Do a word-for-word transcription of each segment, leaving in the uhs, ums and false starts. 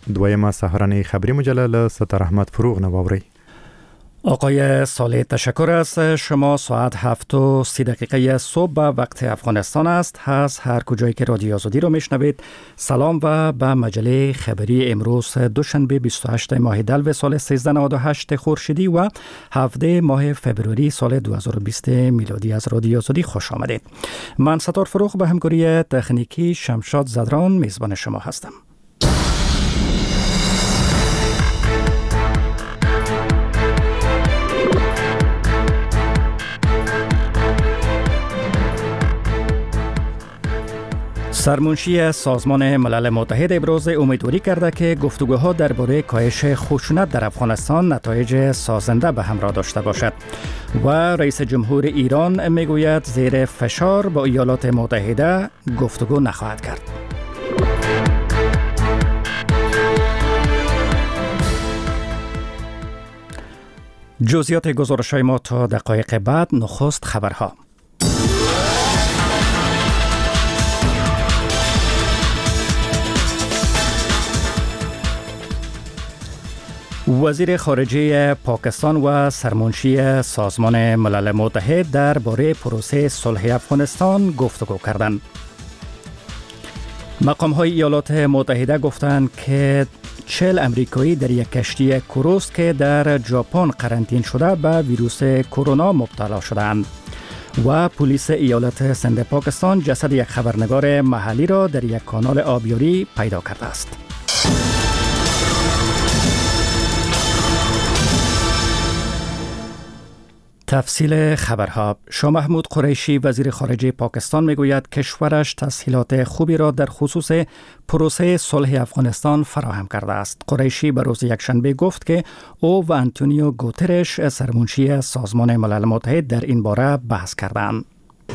دویمه سهرنی خبری مجلل ستر احمد فروغ نواوری. آقای صالح تشکر است. شما ساعت هفت و سی دقیقه صبح وقت افغانستان است. هست هر کجایی که رادیو آزادی رو میشنوید سلام و به مجله خبری امروز دوشنبه بیست و هشتم ماه دلو سال سیزده نود و هشت خورشیدی و هفدهم ماه فبروری سال دو هزار و بیست میلادی از رادیو آزادی خوش آمدید. من ستار فروغ به همکاری تکنیکی شمشاد زدران میزبان شما هستم. سرمنشی سازمان ملل متحد ابراز امیدواری کرده که گفتگوها درباره کاهش خشونت در افغانستان نتایج سازنده به همراه داشته باشد و رئیس جمهور ایران میگوید زیر فشار با ایالات متحده گفتگو نخواهد کرد. جزئیات گزارش‌های ما تا دقایق بعد. نخست خبرها. وزیر خارجه پاکستان و سرمنشی سازمان ملل متحد درباره پروسه صلح افغانستان گفتگو کردند. مقام‌های ایالات متحده گفتند که چهل امریکایی در یک کشتی کروز که در ژاپن قرنطینه شده به ویروس کرونا مبتلا شدند و پلیس ایالت سند پاکستان جسد یک خبرنگار محلی را در یک کانال آبیاری پیدا کرده است. تفصیل خبرها. شاه محمود قریشی وزیر خارجه پاکستان میگوید کشورش تسهیلات خوبی را در خصوص پروسه صلح افغانستان فراهم کرده است. قریشی به روز یکشنبه گفت که او و آنتونیو گوترش سرمنشی سازمان ملل متحد در این باره بحث کردند.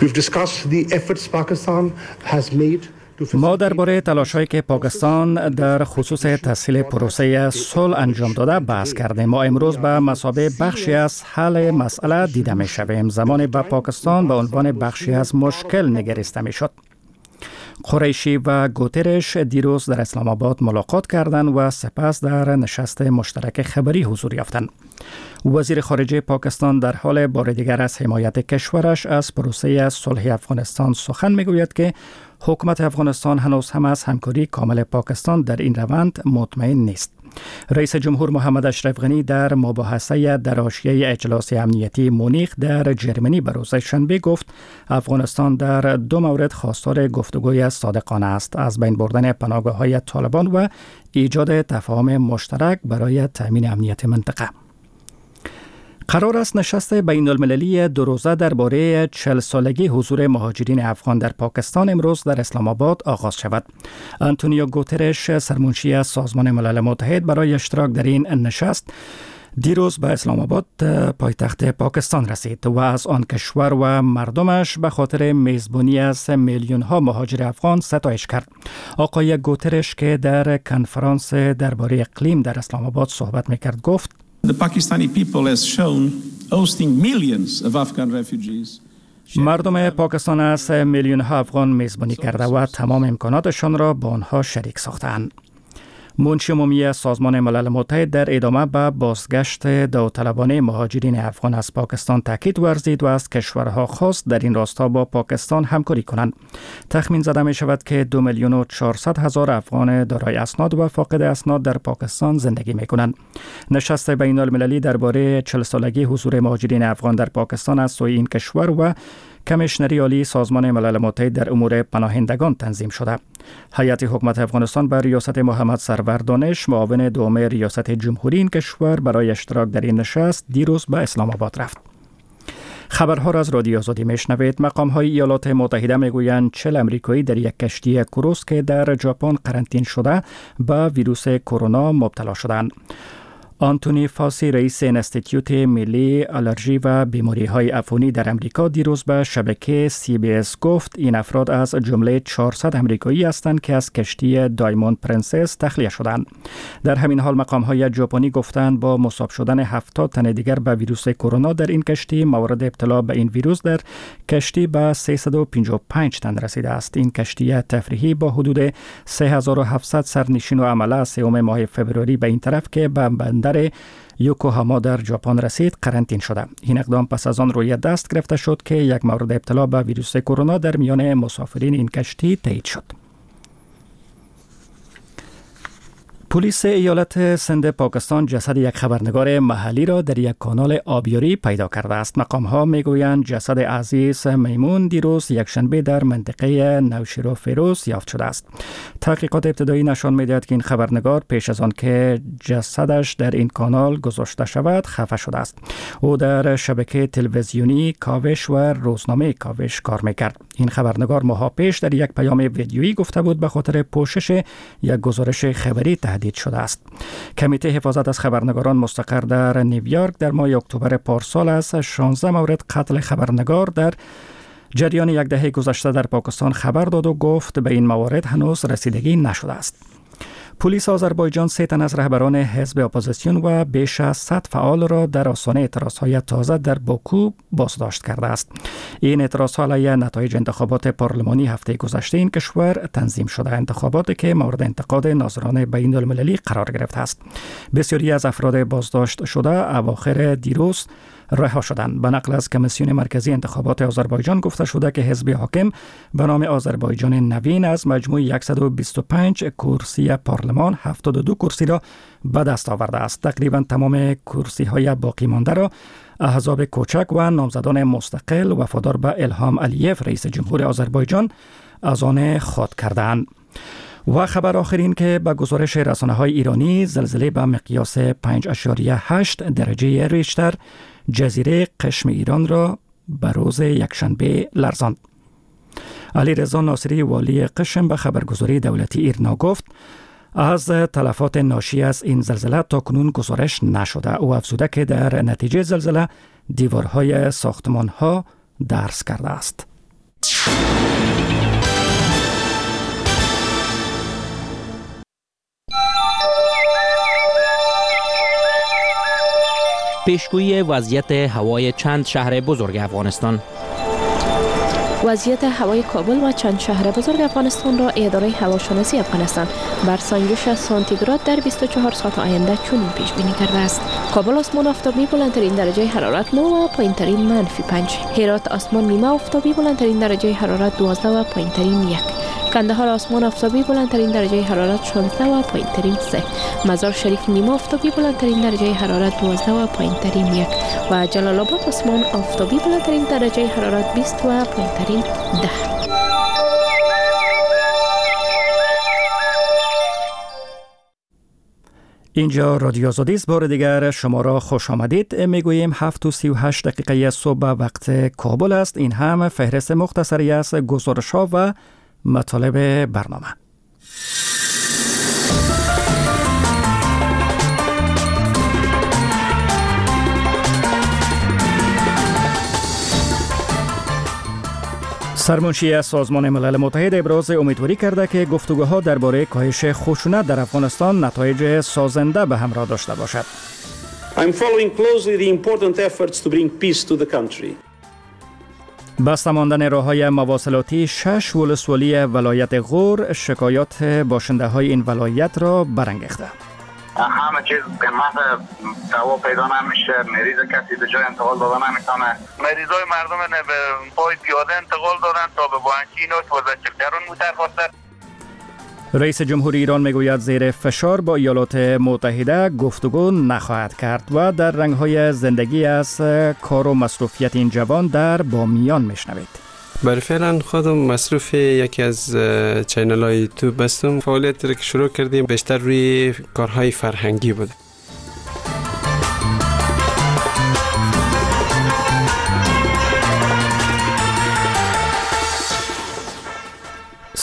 ما درباره تلاش‌هایی که پاکستان در خصوص تسهیل پروسه صلح انجام داده بحث کردیم. ما امروز به مثابه بخشی از حل مسئله دیده می‌شویم. زمانی به پاکستان به عنوان بخشی از مشکل نگریسته می‌شد. قریشی و گوترش دیروز در اسلام آباد ملاقات کردند و سپس در نشست مشترک خبری حضور یافتند. وزیر خارجه پاکستان در حال بار دیگر از حمایت کشورش از پروسه صلح افغانستان سخن میگوید که حکومت افغانستان هنوز هم از همکاری کامل پاکستان در این روند مطمئن نیست. رئیس جمهور محمد اشرف غنی در مباحثه در حاشیه اجلاس امنیتی مونیخ در جرمنی به روز شنبه گفت افغانستان در دو مورد خواستار گفتگوی صادقانه است: از بین بردن پناهگاه‌های طالبان و ایجاد تفاهم مشترک برای تامین امنیت منطقه. قرار است نشست بین المللی دو روزه درباره چهل سالگی حضور مهاجرین افغان در پاکستان امروز در اسلام آباد آغاز شود. آنتونیو گوترش سرمنشی سازمان ملل متحد برای اشتراک در این نشست دیروز به اسلام آباد پایتخت پاکستان رسید و از آن کشور و مردمش به خاطر میزبانی از میلیون ها مهاجر افغان ستایش کرد. آقای گوترش که در کنفرانس درباره اقلیم در اسلام آباد صحبت میکرد گفت The Pakistani people has shown hosting millions of Afghan refugees. مردم پاکستان از میلیون ها افغان میزبانی کرده و تمام امکاناتشان را با آنها شریک ساختند. منشی عمومی سازمان ملل متحد در ادامه به بازگشت داوطلبانه مهاجرین افغان از پاکستان تاکید ورزید و از کشورها خواست در این راستا با پاکستان همکاری کنند. تخمین زده می شود که دو میلیون و چهارصد هزار افغان دارای اسناد و فاقد اسناد در پاکستان زندگی می کنند. نشست بین المللی درباره چهل سالگی حضور مهاجرین افغان در پاکستان از سوی این کشور و کمیشنری عالی سازمان ملل متحد در امور پناهندگان تنظیم شده. هیئت حکومت افغانستان بر ریاست محمد سرور دانش معاون دوم ریاست جمهوری این کشور برای اشتراک در این نشست دیروز به اسلام آباد رفت. خبرها را از رادیو آزادی میشنوید. مقام‌های ایالات متحده میگویند چهل امریکایی در یک کشتی کروز که در ژاپن قرنطینه شده به ویروس کرونا مبتلا شدند. آنتونی فاسی رئیس انستیتیوت ملی آلرژی و بیماری‌های عفونی در امریکا دیروز به شبکه سی بی اس گفت این افراد از جمله چهارصد امریکایی هستند که از کشتی دایموند پرنسس تخلیه شدند. در همین حال مقام‌های ژاپنی گفتند با مصاب شدن هفتاد تن دیگر به ویروس کرونا در این کشتی، موارد ابتلا به این ویروس در کشتی به سیصد و پنجاه و پنج تن رسیده است. این کشتی تفریحی با حدود سه هزار و هفتصد سرنشین و عمله از سوم ماه فوریه به این طرف که به بندر یوکوهاما در ژاپن رسید قرنطینه شده. این اقدام پس از آن روی دست گرفته شد که یک مورد ابتلا به ویروس کرونا در میان مسافرین این کشتی تایید شد. پلیس ایالت سند پاکستان جسد یک خبرنگار محلی را در یک کانال آبیاری پیدا کرده است. مقام‌ها میگویند جسد عزیز میمون دیروز یکشنبه در منطقه نوشیرو فیروز یافت شده است. تحقیقات ابتدایی نشان می‌دهد که این خبرنگار پیش از آن که جسدش در این کانال گذاشته شود خفه شده است. او در شبکه تلویزیونی کاوش و روزنامه کاوش کار می‌کرد. این خبرنگار ماه‌ها پیش در یک پیام ویدیویی گفته بود به خاطر پوشش یک گزارش خبری تهدید شده است. کمیته حفاظت از خبرنگاران مستقر در نیویورک در ماه اکتبر پارسال از شانزده مورد قتل خبرنگار در جریان یک دهه گذشته در پاکستان خبر داد و گفت به این موارد هنوز رسیدگی نشده است. پلیس آذربایجان سه تن از رهبران حزب اپوزیسیون و بیش از صد فعال را در آستانه اعتراضهای تازه در باکو بازداشت کرده است. این اعتراضها علیه نتایج انتخابات پارلمانی هفته گذشته این کشور تنظیم شده، انتخاباتی که مورد انتقاد ناظران بین المللی قرار گرفته است. بسیاری از افراد بازداشت شده اواخر دیروز رها شدند. به نقل از کمیسیون مرکزی انتخابات آذربایجان گفته شده که حزب حاکم به نام آذربایجان نوین از مجموع صد و بیست و پنج کرسی پارلمان هفتاد و دو کرسی را به دست آورده است. تقریبا تمام کرسی های باقی مانده را احزاب کوچک و نامزدان مستقل وفادار به الهام علیف رئیس جمهور آذربایجان از آن خود کردند. و خبر آخرین که به گزارش رسانه‌های ایرانی زلزله به مقیاس پنج اشاریه هشت درجه ریشتر جزیره قشم ایران را به روز یکشنبه لرزاند. علی رضا ناصری والی قشم به خبرگزاری دولتی ایرنا گفت از تلفات ناشی از این زلزله تا کنون گزارش نشده. او افزوده که در نتیجه زلزله دیوارهای ساختمان‌ها درز کرده است. پیشگویی وضعیت هوای چند شهر بزرگ افغانستان. وضعیت هوای کابل و چند شهر بزرگ افغانستان را اداره هواشناسی افغانستان بر سنجش سانتیگراد در بیست و چهار ساعت آینده چنین پیش بینی کرده است: کابل آسمان آفتابی بلندترین درجه حرارت نه و پایینترین منفی پنج. هرات آسمان نیمه آفتابی بلندترین درجه حرارت دوازده و پایینترین یک. کندهار آسمان آفتابی بلندترین درجه حرارت شانزده و پایینترین سه. مزار شریف نیمه آفتابی بلندترین درجه حرارت دوازده و پایینترین یک. و جلال آباد آسمان آفتابی بلندترین درجه حرارت بیست و پایینترین ده. اینجا رادیو آزادی است. بار دیگر شما را خوش آمدید. میگوییم هفت و سی و هشت دقیقه صبح وقت کابل است. این هم فهرست مختصری است گزارش‌ها و مطالب برنامه. سرمنشی از سازمان ملل متحد ابراز امیدواری کرده که گفتگوها درباره کاهش خشونت در افغانستان نتایج سازنده به همراه داشته باشد. I'm following closely the important efforts to bring peace to the country. بسته ماندن راه‌های مواصلاتی شش ولسوالی ولایت غور شکایات باشنده های این ولایت را برانگیخته. همه چیز قیمت دوا پیدا نمیشه، مریض کسی به جای انتقال دادن نمیتونه. مریضای مردم به پای پیاده انتقال دادن تا به بانکین و وزارتگران متفاوت. رئیس جمهور ایران میگوید زیر فشار با ایالات متحده گفتگو نخواهد کرد و در رنگ‌های زندگی از کار و مصروفیت این جوان در بامیان میشنوید. برای فعلا خودم مصروف یکی از چینل های یوتیوب هستم. فعالیت رو که شروع کردیم بیشتر روی کارهای فرهنگی بود.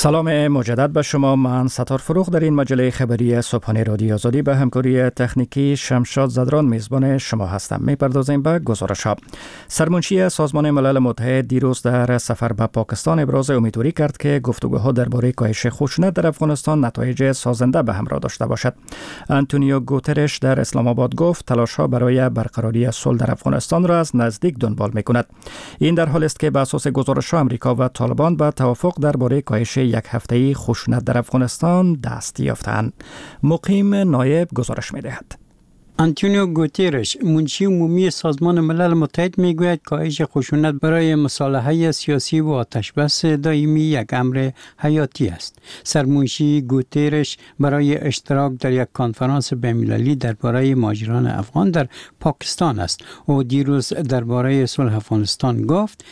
سلام مجدد به شما. من ستار فروغ در این مجله خبری صبحانه رادیو آزادی به همکاری تکنیکی شمشاد زدران میزبان شما هستم. میپردازیم به گزارش‌ها. سرمنشی سازمان ملل متحد دیروز در سفر به پاکستان ابراز امیدواری کرد که گفتگوها درباره کاهش خشونت در افغانستان نتایج سازنده به همراه داشته باشد. آنتونیو گوترش در اسلام آباد گفت تلاش‌ها برای برقراری صلح در افغانستان را از نزدیک دنبال می‌کند. این در حالی است که بر اساس گزارش‌ها آمریکا و طالبان به توافق درباره کاهش یک هفته‌ای خشونت در افغانستان دست یافتند. مقیم نایب گزارش می‌دهد. آنتونیو گوترش منشی عمومی سازمان ملل متحد میگوید کاهش خشونت برای مصالحه سیاسی و آتشبس دائمی یک امر حیاتی است. سرمنشی گوترش برای اشتراک در یک کنفرانس بین‌المللی درباره مهاجران افغان در پاکستان است. او دیروز درباره صلح افغانستان گفت: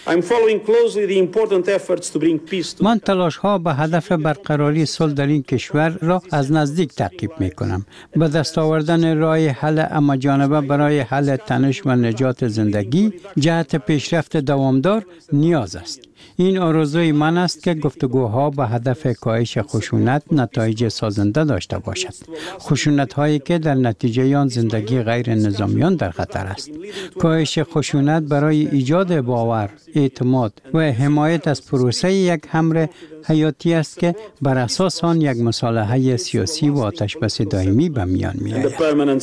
من تلاش‌ها به هدف برقراری صلح در این کشور را از نزدیک تعقیب می‌کنم. به دست آوردن راه حل اما جانبه برای حل تنش و نجات زندگی جهت پیشرفت دوامدار نیاز است. این آرزوی من است که گفتگوها به هدف کاهش خشونت نتایج سازنده داشته باشد. خشونت هایی که در نتیجه آن زندگی غیر نظامیان در خطر است. کاهش خشونت برای ایجاد باور، اعتماد و حمایت از پروسه یک امر حیاتی است که بر اساس آن یک مصالحه سیاسی و آتشبس دائمی به میان می‌آید.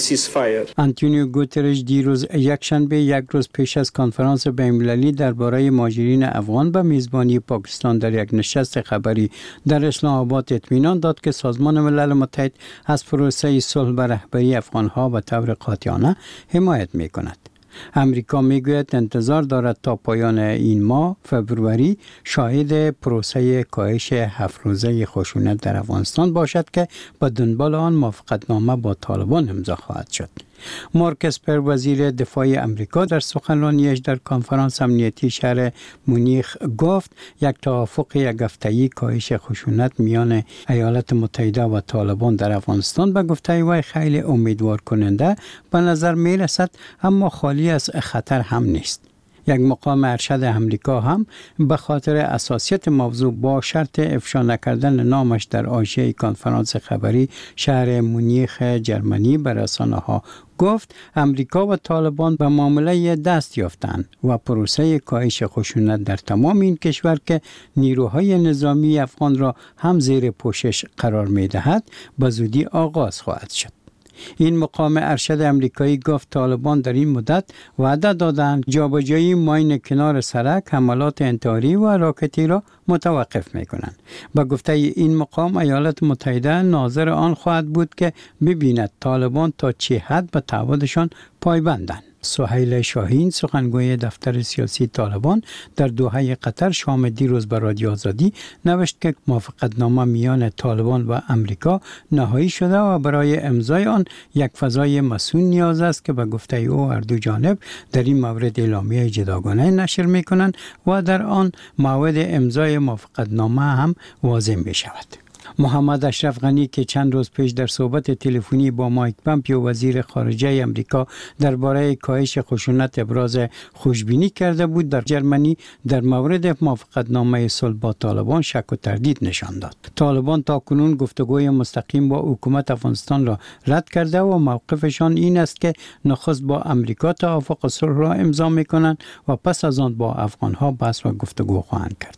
آنتونیو گوترش دیروز یکشنبه یک روز پیش از کنفرانس بین‌المللی درباره مهاجرین افغان به میزبانی پاکستان در یک نشست خبری در اسلام آباد اطمینان داد که سازمان ملل متحد از پروسه صلح به رهبری افغان‌ها به طور قاطعانه حمایت می‌کند. امریکا میگوید انتظار دارد تا پایان این ماه فبروری شاهد پروسه کاهش هفت روزه خشونت در افغانستان باشد که به دنبال آن موافقتنامه با طالبان امضا خواهد شد. مارک اسپر وزیر دفاع امریکا در سخنرانیش در کنفرانس امنیتی شهر مونیخ گفت یک توافق یک هفته‌ای کاهش خشونت میان ایالات متحده و طالبان در افغانستان به گفته وی خیلی امیدوار کننده به نظر می رسد، اما خالی از خطر هم نیست. یک مقام ارشد امریکا هم به خاطر اساسیت موضوع با شرط افشا نکردن نامش در حاشیه کنفرانس خبری شهر مونیخ جرمنی به رسانه‌ها گفت امریکا و طالبان به معامله دست یافتند و پروسه کاهش خشونت در تمام این کشور که نیروهای نظامی افغان را هم زیر پوشش قرار می‌دهد به زودی آغاز خواهد شد. این مقام ارشد امریکایی گفت طالبان در این مدت وعده دادند جابجایی ماین کنار سرک حملات انتحاری و راکتی را متوقف می‌کنند. با گفته این مقام ایالات متحده ناظر آن خواهد بود که ببیند طالبان تا چه حد به تعهدشان پایبندند. سهیل شاهین سخنگوی دفتر سیاسی طالبان در دوحه قطر شام دیروز به رادیو آزادی نوشت که موافقتنامه میان طالبان و امریکا نهایی شده و برای امضای آن یک فضای مسئول نیاز است که به گفته او هر دو جانب در این مورد اعلامیه جداگانه نشر میکنند و در آن موعد امضای موافقتنامه هم واضح می شود. محمد اشرف غنی که چند روز پیش در صحبت تلفنی با مایک پامپیو وزیر خارجه امریکا درباره کاهش خشونت ابراز خوشبینی کرده بود، در جرمنی در مورد موافقتنامه صلح با طالبان شک و تردید نشان داد. طالبان تاکنون گفتگوی مستقیم با حکومت افغانستان را رد کرده و موقفشان این است که نخست با امریکا توافق صلح را امضا می‌کنند و پس از آن با افغان‌ها بحث و گفتگو خواهند کرد.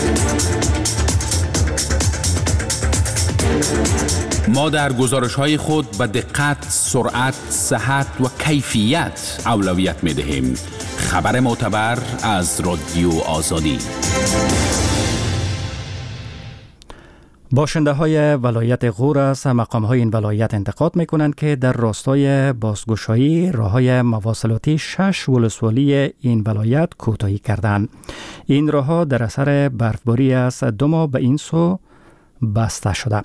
ما در گزارش‌های خود به دقت، سرعت، صحت و کیفیت اولویت می‌دهیم. خبر معتبر از رادیو آزادی. باشنده های ولایت غور از مقام های این ولایت انتقاد می کنند که در راستای بازگشایی راه های مواصلاتی شش ولسوالی این ولایت کوتاهی کردند. این راه ها در اثر برفباری از دو ماه به این سو بسته شده.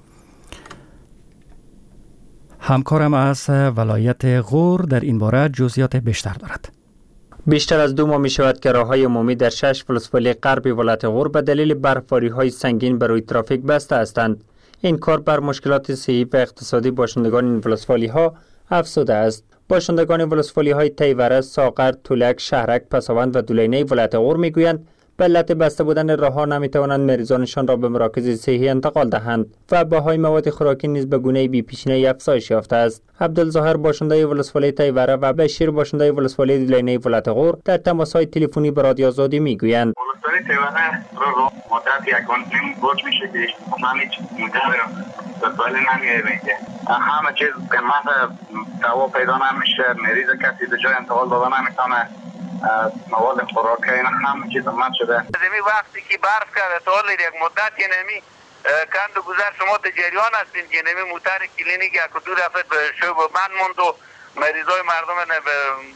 همکارم از ولایت غور در این باره جزئیات بیشتر دارد. بیشتر از دو ماه می شود که راه‌های عمومی در شش ولسوالی غربی ولایت غور به دلیل برفباری‌های سنگین بر روی ترافیک بسته هستند. این کار بر مشکلات صحی و اقتصادی باشندگان این ولسوالی‌ها افزوده است. باشندگان ولسوالی‌های تیوره، ساغر، تولک، شهرک، پساوند و دولینه ولایت غور می‌گویند به علت بسته بودن راه‌ها نمی‌توانند مریضانشان را به مراکز صحی انتقال دهند و بهای مواد خوراکی نیز به گونه بی پیشینه افزایش یافته است. عبدالظاهر باشنده ولسوالی تیوره و بشیر باشنده ولسوالی دلینه ولایت غور در تماس‌های تلفنی با رادیو آزادی می‌گویند ولسوالی تیوره رو مدت یک نیم گوش میشه که من هیچ مدت ولسوالی نمی‌بینه. همه چیز قیمت دوا پیدا نمیشه، مریض کسی به جای انتقال دادن نمی‌تونه، مواد خوراکی اینا همه چیز قیمت شده. زمین وقتی که برف کرده تا حال یک مدت که نمی کند و گذر شما در جریان هستین که نمی موتر کلینیک یک دو دفعه به شوب بند موند و مریضای مردم به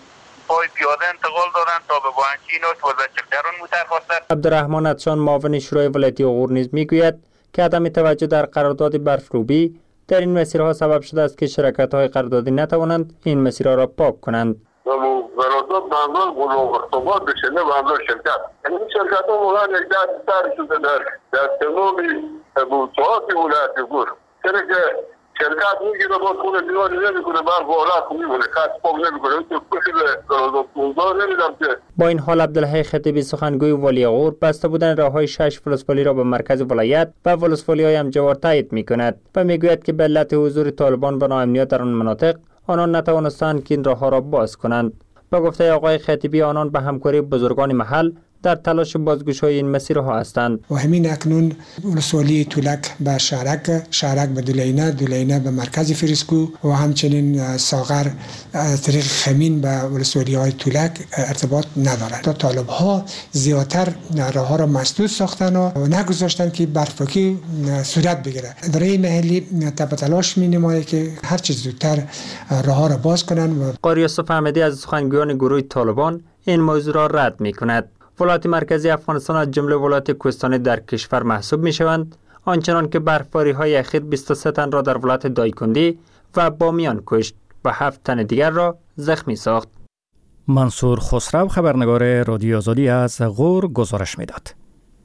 پای پیاده انتقال دارن تا به بانچین و وزچکترون موتر خواستن. عبدالرحمن اتشان معاون شورای ولایتی غور نیز میگوید که عدم توجه در قرارداد برفروبی در این مسیرها سبب شده است که شرکت‌های قراردادی نتوانند این مسیرها را پاک کنند. قرارداد منظور بلوغ ارتباط بشه نه منظور شرکت. یعنی شرکت ها موقعا یک در سر شده در در تنومی موضوعاتی ولایت غور. چرا که شرکت میگیره با خونه دیواری نمیکنه برف و آلت میمونه خط پاک نمیکنه تو کشید قرارداد پونزدار نمیدم که. با این حال عبدالحی خطیبی سخنگوی والی غور بسته بودن راههای شش ولسوالی را به مرکز ولایت و ولسوالی های همجوار تایید میکند و میگوید که به علت حضور طالبان و ناامنیت در آن مناطق آنان نتوانستند که این راهها را باز کنند. با گفته آقای خطیبی آنان به همکاری بزرگان محل در تلاش بازگشایی این مسیرها هستند. و همین اکنون ولسوالی تولک به شهرک، شهرک به دلینه، دلینه به مرکز فریسکو و همچنین ساغر از طریق خمین به ولسوالی های تولک ارتباط ندارند. تا طالب ها زیادتر راه ها را مسدود ساختن و نگذاشتن که برفپاکی صورت بگیره. اداره محلی تب تلاش می نماید که هر چیز زودتر راه ها را باز کنند. و قاری یوسف احمدی از سخنگویان گروه طالبان این موضوع را رد می کند. ولایت مرکزی افغانستان از جمله ولایت کوهستانی در کشور محسوب می شوند، آنچنان که برفباری های اخیر بیست و سه تن را در ولایت دایکندی و بامیان کشت و هفت تن دیگر را زخمی ساخت. منصور خسرو خبرنگار رادیو آزادی از غور گزارش می داد.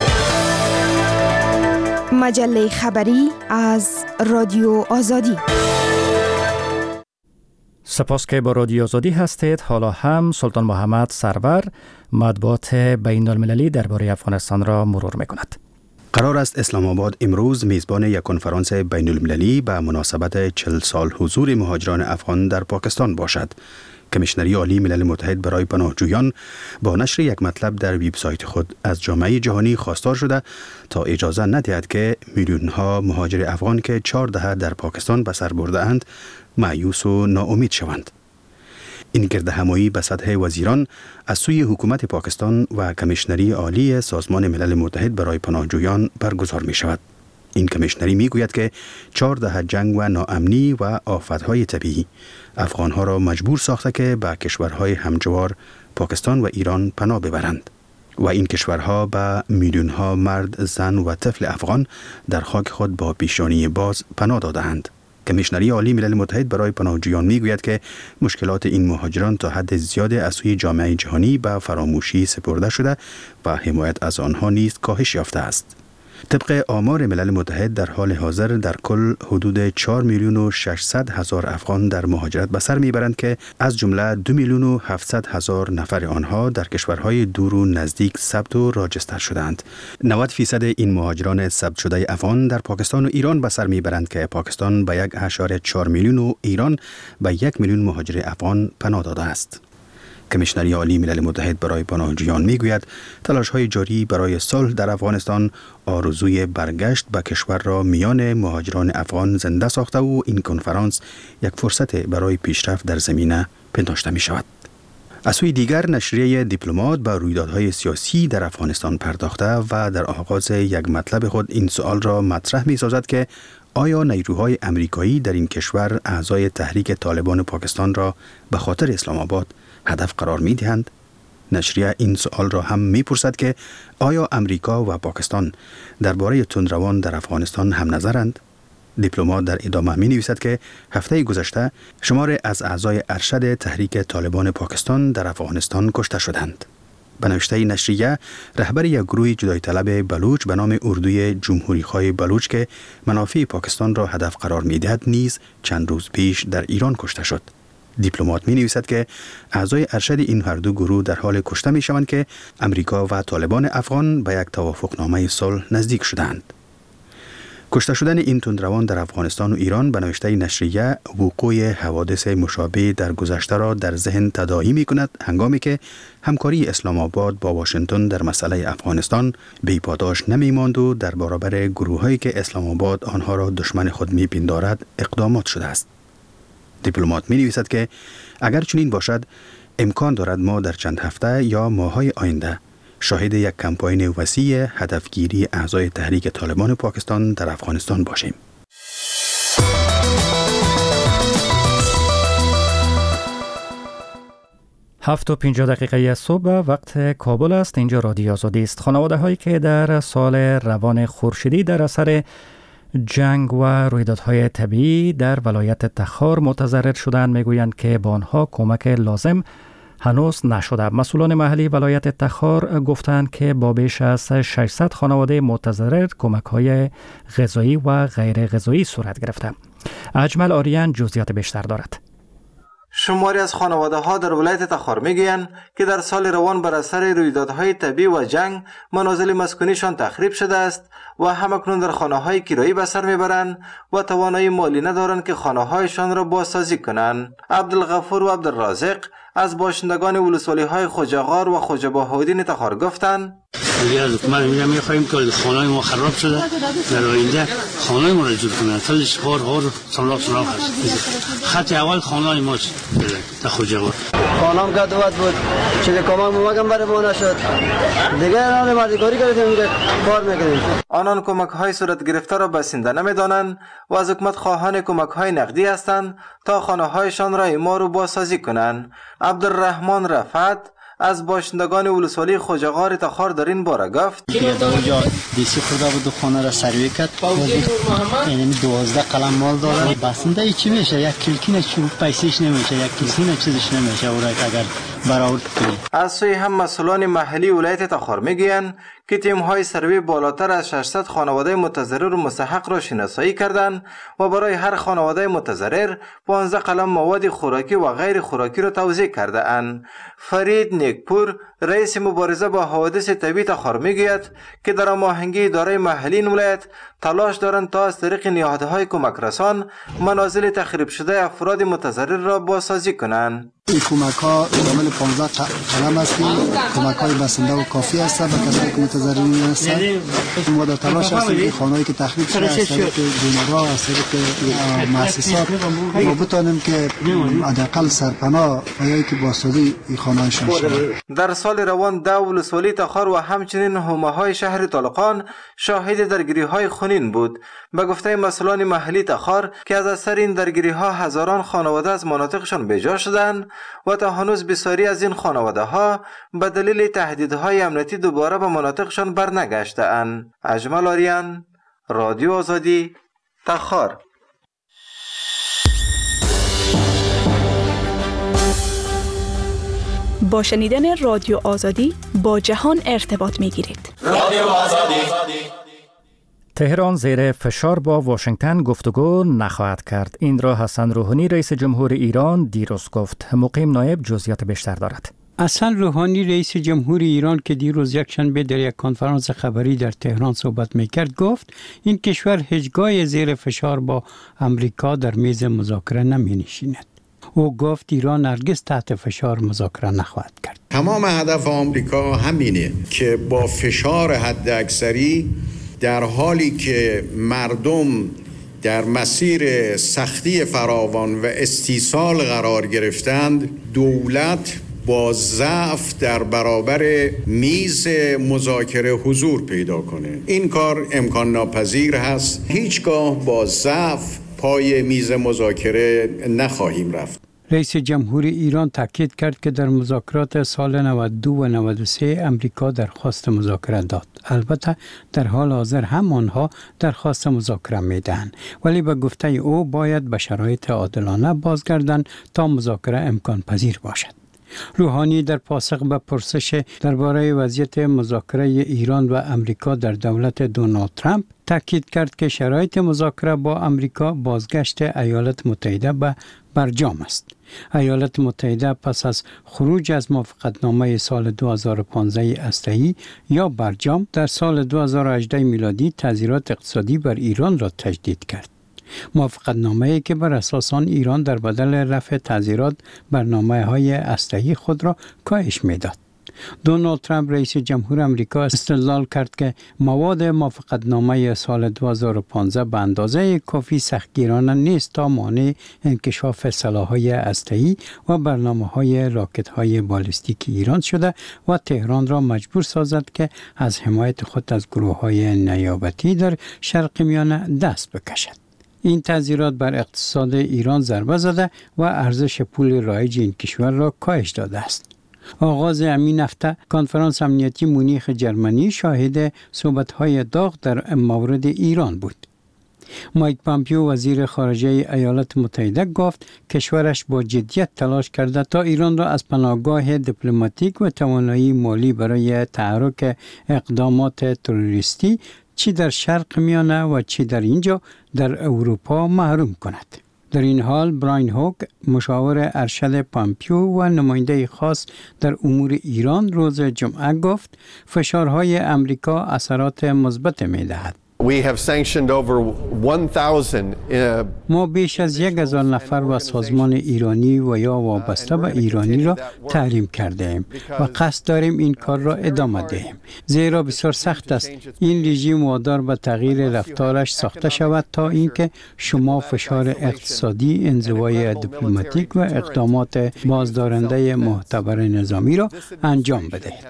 مجله خبری از رادیو آزادی. سپاس که با رادیو آزادی هستید. حالا هم سلطان محمد سرور مطبوعات بین المللی درباره افغانستان را مرور می‌کند. قرار است اسلام آباد امروز میزبان یک کنفرانس بین المللی به مناسبت چهل سال حضور مهاجران افغان در پاکستان باشد. کمیشنری عالی ملل متحد برای پناهجویان با نشر یک مطلب در وبسایت خود از جامعه جهانی خواستار شده تا اجازه ندهد که میلیون‌ها مهاجر افغان که چهار دهه در پاکستان به سر برده اند مایوس و ناامید شوند. این گردهمایی به سطح وزیران از سوی حکومت پاکستان و کمیشنری عالی سازمان ملل متحد برای پناهجویان برگزار می شود. این کمیشنری می گوید که چهار دهه جنگ و ناامنی و آفتهای طبیعی افغانها را مجبور ساخته که به کشورهای همجوار پاکستان و ایران پناه ببرند و این کشورها به میلیونها مرد، زن و طفل افغان در خاک خود با پیشانی باز پناه داده‌اند. کمیشنری عالی ملل متحد برای پناهجویان میگوید که مشکلات این مهاجران تا حد زیاد از سوی جامعه جهانی به فراموشی سپرده شده و حمایت از آنها نیز کاهش یافته است. طبق آمار ملل متحد در حال حاضر در کل حدود چهار میلیون و ششصد هزار افغان در مهاجرت به سر میبرند که از جمله دو میلیون و هفتصد هزار نفر آنها در کشورهای دور و نزدیک ثبت و راجستر شدند. نود فیصد این مهاجران ثبت شده افغان در پاکستان و ایران به سر میبرند که پاکستان به یک اشاره چهار میلیون و ایران به یک میلیون مهاجر افغان پناه داده است. کمیشنری عالی ملل متحد برای پناهجویان میگوید تلاش‌های جاری برای صلح در افغانستان آرزوی برگشت به کشور را میان مهاجران افغان زنده ساخته و این کنفرانس یک فرصت برای پیشرفت در زمینه پنداشته می شود. از سوی دیگر نشریه دیپلمات به رویدادهای سیاسی در افغانستان پرداخته و در آغاز یک مطلب خود این سوال را مطرح می سازد که آیا نیروهای امریکایی در این کشور اعضای تحریک طالبان پاکستان را به خاطر اسلام آباد هدف قرار می دهند؟ نشریه این سوال را هم می پرسد که آیا امریکا و پاکستان درباره تندروان در افغانستان هم نظرند؟ دیپلمات در ادامه می نویسد که هفته گذشته شمار از اعضای ارشد تحریک طالبان پاکستان در افغانستان کشته شدند. به نوشته نشریه رهبر یک گروه جدای طلب بلوچ به نام اردوی جمهوری خواه بلوچ که منافع پاکستان را هدف قرار می دهد نیز چند روز پیش در ایران کشته شد. دیپلمات می نویسد که اعضای ارشد این هر دو گروه در حال کشته می شوند که امریکا و طالبان افغان به یک توافقنامه صلح نزدیک شدند. کشته شدن این تندروان در افغانستان و ایران به نوشته نشریه وقوع حوادث مشابه در گذشته را در ذهن تداعی می کند، هنگامی که همکاری اسلام آباد با واشنگتن در مسئله افغانستان بی پاداش نمی ماند و در برابر گروهایی که اسلام آباد آنها را دشمن خود می پندارد اقدامات شده است. دیپلمات می نویسد که اگر چنین باشد امکان دارد ما در چند هفته یا ماه‌های آینده شاهد یک کمپاین وسیع هدفگیری اعضای تحریک طالبان پاکستان در افغانستان باشیم. هفت و پنجاه دقیقه صبح وقت کابل است. اینجا رادیو آزادی است. خانواده هایی که در سال روان خورشیدی در اثر جنگ و رویدادهای طبیعی در ولایت تخار متضرر شدند میگویند که با آنها کمک لازم هنوز نشده. مسئولان محلی ولایت تخار گفتند که با بیش از ششصد خانواده متضرر کمک‌های غذایی و غیر غذایی صورت گرفته. اجمل آریان جزئیات بیشتر دارد. شماری از خانواده ها در ولایت تخار میگویند که در سال روان بر اثر رویدادهای طبیعی و جنگ منازل مسکونیشان تخریب شده است و همکنون در خانه‌های کرایی به سر میبرند و توانایی مالی ندارند که خانه‌هایشان را بازسازی کنند. عبدالغفور و عبدالرازق از باشندگان ولسوالی‌های خوجه‌غار و خوجه بهاءالدین تخار گفتند دیگه از حکومت میخواهیم که خانه‌های ما خراب شده در آینده خانه‌های ما را جور کنند. تلش هر هر سلاخ سلاخ است. خط اول خانه‌های ما در خوجه‌غار خانم که دوت بود چه کمک مگم برای ما نشد دیگه نه مردکاری کردیم که کار میکنیم. آنان کمک‌های صورت گرفته را بسنده نمی‌دانند و از حکومت خواهان کمک‌های نقدی هستند تا خانه‌هایشان را اعمار و بازسازی کنند. عبدالرحمن رفعت از باشندگان ولسوالی خوجه‌غار تخار در این باره گفت که دوجا دیسی خدا بود خانه را سروی کرد یعنی دوازده قلم مال داره بسنده چی میشه یک کلکین چوب پیسیش نمیشه یک کلکین چیزش نمیشه اون اگر برآورد کنی. از سوی هم مسئولان محلی ولایت تخار میگویند که تیم‌های سروی بالاتر از ششصد خانواده متضرر و مستحق را شناسایی کردند و برای هر خانواده متضرر پانزده قلم مواد خوراکی و غیر خوراکی را توزیع کرده اند. فرید نیکپور رئیس مبارزه با حوادث طبیعی تخار میگوید که در هماهنگی اداره محلی این ولایت تلاش دارند تا از طریق نهادهای کمک رسان منازل تخریب شده افراد متضرر را بازسازی کنند. این کمک ها شامل پانزده قلم است که کمک های بسنده و کافی است به کسایی که متضررین هستند. ما در تلاش هستیم که خانه‌ای که تخریب شده از طریق دونرها از طریق مؤسسات ما بتوانیم که حداقل سرپناه و که بازسازی این خانه‌هایشان شود. در سال روان ده ولسوالی تخار و همچنین حومه‌های شهر طالقان شاهد درگیری‌های خونین بود. به گفته مسئولان محلی تخار که از اثر این درگیری‌ها هزاران خانواده از مناطقشان بیجا شدند و تا هنوز بسیاری از این خانواده ها به دلیل تهدیدهای امنیتی دوباره به مناطقشان برنگشته‌اند. اجمل آریان، رادیو آزادی، تخار. با شنیدن رادیو آزادی با جهان ارتباط می‌گیرید. رادیو آزادی. تهران زیر فشار با واشنگتن گفتگو نخواهد کرد. این را حسن روحانی رئیس جمهور ایران دیروز گفت. مقیم نایب جزئیات بیشتر دارد. حسن روحانی رئیس جمهور ایران که دیروز یکشنبه در یک کنفرانس خبری در تهران صحبت میکرد گفت این کشور هیچگاه زیر فشار با امریکا در میز مذاکره نمی نشیند. او گفت ایران هرگز تحت فشار مذاکره نخواهد کرد. تمام هدف آمریکا همینه که با فشار حداکثری در حالی که مردم در مسیر سختی فراوان و استیصال قرار گرفتند دولت با ضعف در برابر میز مذاکره حضور پیدا کنه. این کار امکان ناپذیر هست. هیچگاه با ضعف پای میز مذاکره نخواهیم رفت. رئیس جمهور ایران تاکید کرد که در مذاکرات سال نود و دو و نود و سه امریکا درخواست مذاکره داد. البته در حال حاضر هم آنها درخواست مذاکره میدهند، ولی به گفته او باید به شرایط عادلانه بازگردند تا مذاکره امکان پذیر باشد. روحانی در پاسخ به پرسش درباره وضعیت مذاکره ایران و امریکا در دولت دونالد ترامپ تاکید کرد که شرایط مذاکره با امریکا بازگشت ایالات متحده به برجام است. ایالات متحده پس از خروج از موافقتنامه سال دو هزار و پانزده هسته‌ای یا برجام در سال دو هزار و هجده میلادی تعزیرات اقتصادی بر ایران را تجدید کرد. موافقتنامه‌ای که بر اساس آن ایران در بدل رفع تعزیرات برنامه‌های هسته‌ای خود را کاهش می‌داد. دونالد ترامپ رئیس جمهور آمریکا استدلال کرد که مواد موافقتنامه سال دو هزار و پانزده به اندازه کافی سختگیرانه نیست تا مانع انکشاف سلاح‌های هسته‌ای و برنامه‌های راکت‌های بالستیک ایران شده و تهران را مجبور سازد که از حمایت خود از گروه‌های نیابتی در شرق میانه دست بکشد. این تعزیرات بر اقتصاد ایران ضربه زده و ارزش پول رایج این کشور را کاهش داده است. آغاز همین هفته کنفرانس امنیتی مونیخ جرمنی شاهد صحبت‌های داغ در مورد ایران بود. مایک پامپیو وزیر خارجه ایالات متحده گفت کشورش با جدیت تلاش کرده تا ایران را از پناهگاه دیپلماتیک و توانایی مالی برای تحرک اقدامات تروریستی چی در شرق میانه و چی در اینجا در اروپا محروم کند. در این حال براین هوک مشاور ارشد پامپیو و نماینده خاص در امور ایران روز جمعه گفت فشارهای امریکا اثرات مثبت می‌دهد. We have sanctioned over one thousand uh, ما بیش از یک هزار نفر و سازمان ایرانی و یا وابسته به ایرانی را تحریم کرده ایم و قصد داریم این کار را ادامه دهیم. زیرا بسیار سخت است این رژیم وادار به تغییر رفتارش ساخته شود تا اینکه شما فشار اقتصادی، انزوای دیپلماتیک و اقدامات بازدارنده معتبر نظامی را انجام بدهید.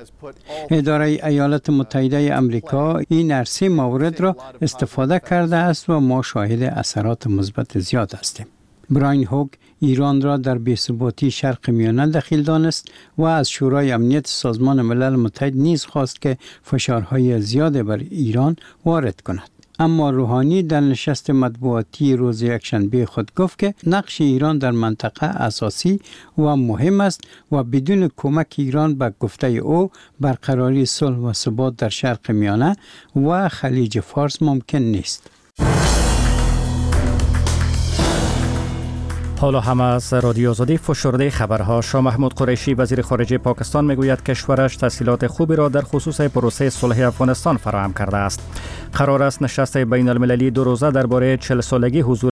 اداره ایالات متحده آمریکا این عرصه مورد را استفاده کرده است و ما شاهد اثرات مثبت زیاد هستیم. براین هوک ایران را در بی‌ثباتی شرق میانه دخیل دانست و از شورای امنیت سازمان ملل متحد نیز خواست که فشارهای زیاد بر ایران وارد کند. اما روحانی در نشست مطبوعاتی روز یکشنبه خود گفت که نقش ایران در منطقه اساسی و مهم است و بدون کمک ایران به گفته او برقراری صلح و ثبات در شرق میانه و خلیج فارس ممکن نیست. حالا هم از رادیو آزادی فشرده خبرها. شاه محمود قریشی وزیر خارجه پاکستان میگوید کشورش تسهیلات خوبی را در خصوص پروسه صلح افغانستان فراهم کرده است. قرار است نشست بین المللی دو روزه درباره چهل سالگی حضور